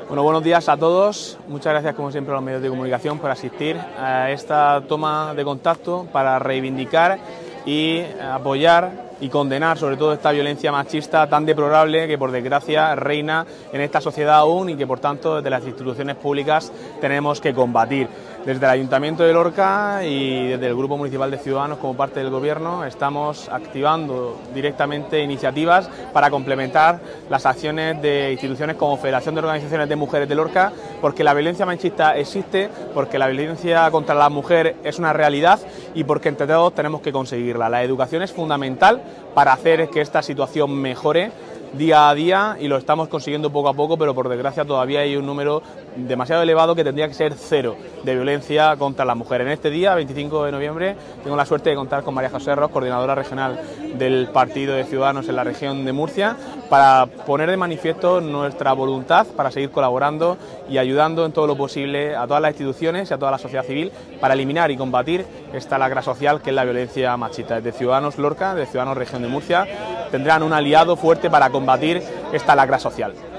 Bueno, buenos días a todos. Muchas gracias, como siempre, a los medios de comunicación por asistir a esta toma de contacto para reivindicar y apoyar y condenar sobre todo esta violencia machista tan deplorable que por desgracia reina en esta sociedad aún y que por tanto desde las instituciones públicas tenemos que combatir. Desde el Ayuntamiento de Lorca y desde el Grupo Municipal de Ciudadanos como parte del Gobierno estamos activando directamente iniciativas para complementar las acciones de instituciones como Federación de Organizaciones de Mujeres de Lorca, porque la violencia machista existe, porque la violencia contra la mujer es una realidad y porque entre todos tenemos que conseguirla. La educación es fundamental para hacer que esta situación mejore día a día y lo estamos consiguiendo poco a poco, pero por desgracia todavía hay un número demasiado elevado que tendría que ser cero de violencia contra la mujer. En este día, 25 de noviembre, tengo la suerte de contar con María José Ros, coordinadora regional del Partido de Ciudadanos en la región de Murcia, para poner de manifiesto nuestra voluntad para seguir colaborando y ayudando en todo lo posible a todas las instituciones y a toda la sociedad civil para eliminar y combatir esta lacra social que es la violencia machista. Desde Ciudadanos Lorca, de Ciudadanos Región de Murcia, tendrán un aliado fuerte para combatir esta lacra social.